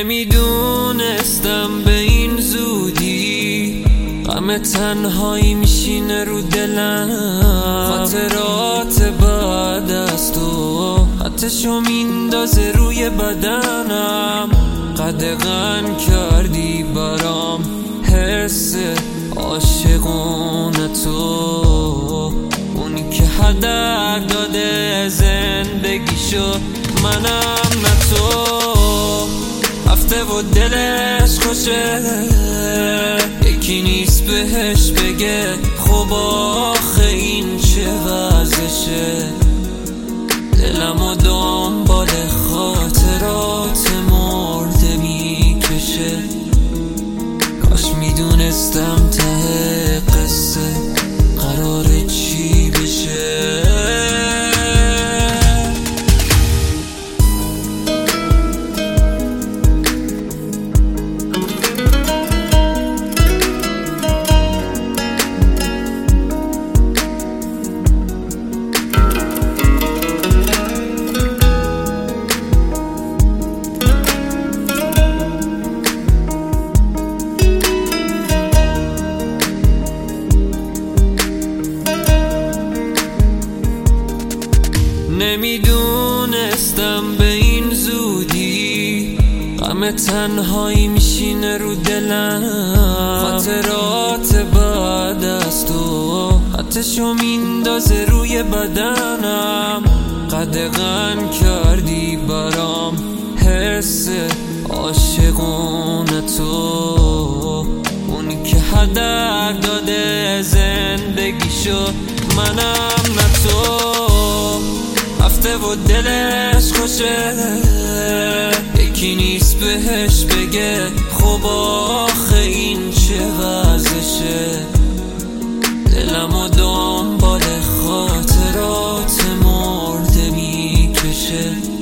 نمیدونستم به این زودی غم تنهایی میشینه رو دلم. خاطرات بعد از تو حتشو میندازه روی بدنم. قدغن کردی برام حس عاشقونه تو، اونی که هدر داده زندگیشو، منم نه تو. رفته و دلش خوشه، یکی نیست بهش بگه خب آخه این چه وضعشه. دلم و دنبال خاطرات مرده میکشه. کاش میدونستم ته قصه قراره چی بشه. نمیدونستم به این زودی غم تنهایی میشینه رو دلم. خاطرات بعد از تو حتشو میندازه روی بدنم. قدغن کردی برام حس عاشقونه تو، اونی که هدر داده زندگیشو، منم نه تو. رفته و دلش خوشه، یکی نیست بهش بگه خب آخه این چه وضعشه. دلم و دنبال خاطرات مرده میکشه.